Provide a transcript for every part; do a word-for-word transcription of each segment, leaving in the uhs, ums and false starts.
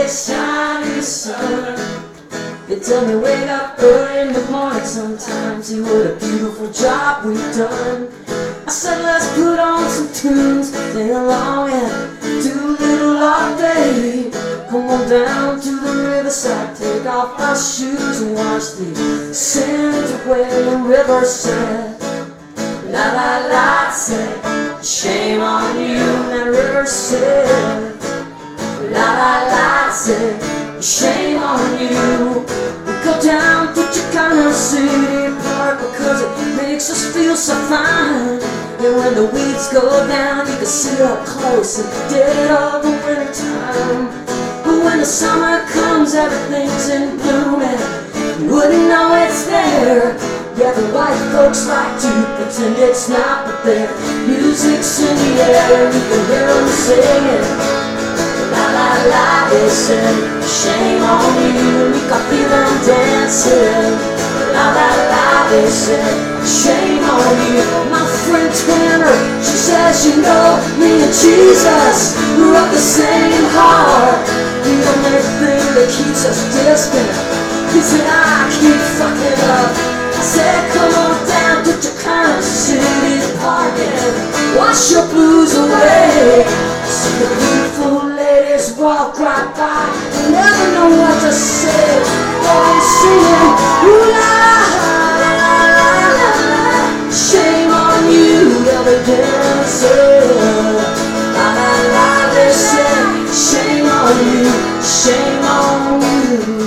face shine in the sun. They tell me wake up early in the morning sometimes. See what a beautiful job we've done. I said let's put on some tunes, sing along and do a little all day. Come on down to the riverside, take off our shoes and wash the sins away. The river said, la la la, said, shame on you. That river said, la la la, said, shame on you. We go down to Chicano City Park because it makes us feel so fine. And when the weeds go down, you can see up close and dead of the winter time. But when the summer comes, everything's in bloom and you wouldn't know it's there. Yeah, the white folks like to pretend it's not, but their music's in the air. You can hear them singing, la la la, they say, shame on you. You can feel them dancing, la la la, they say, shame on you. My friend Tanner, she says, you know, me and Jesus grew up the same heart. The only thing that keeps us distant is that I keep fucking up. I said, come on down to Chicano City Park and wash your blues away. See the beautiful ladies walk right by, you never know what to say. Always singing, ooh la la la la la, shame on you, they'll be dancing. La la la, they say, shame on you, shame on you.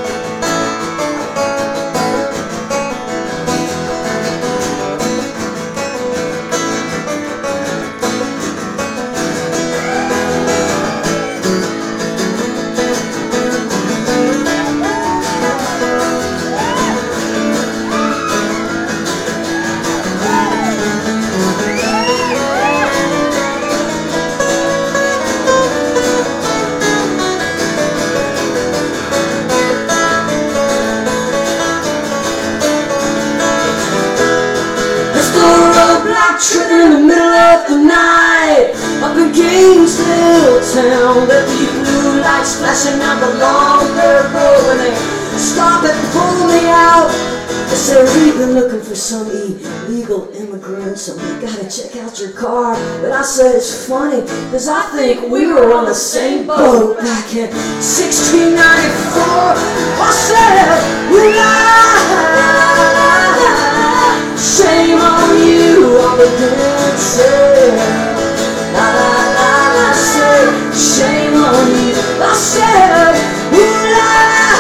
Tripping in the middle of the night up in Gainesville town. There be blue lights flashing out the long dirt road when they stop and pull me out. They say we've been looking for some illegal immigrants and we gotta check out your car. But I said it's funny cause I think we were on the same boat back in sixteen ninety-four. I said, ooh la la la, shame on you, all the dancing. La la la la, say shame on you. I said, ooh la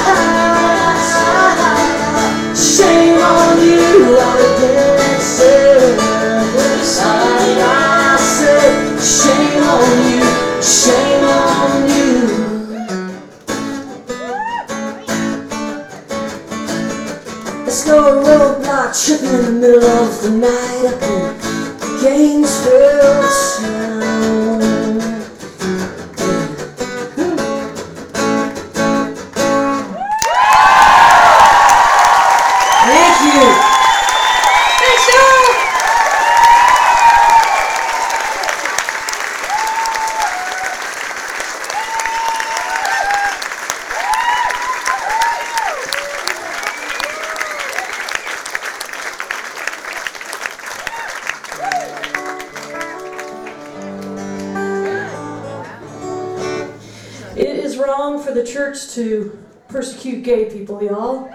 la la, shame on you, all the dancing. I said, shame on you, shame on you. Let's go a roadblock tripping in the middle of the night up in Gainesville town. Thank you. Thanks, y'all. It is wrong for the church to persecute gay people, y'all.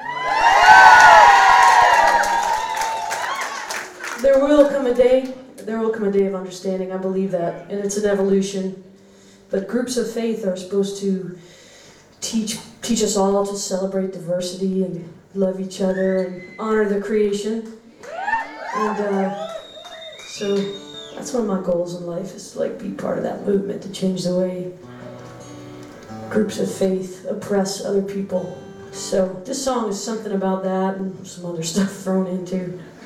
There will come a day, there will come a day of understanding, I believe that, and it's an evolution. But groups of faith are supposed to teach teach us all to celebrate diversity and love each other and honor the creation. And uh, so that's one of my goals in life, is to like be part of that movement, to change the way groups of faith oppress other people. So this song is something about that and some other stuff thrown into.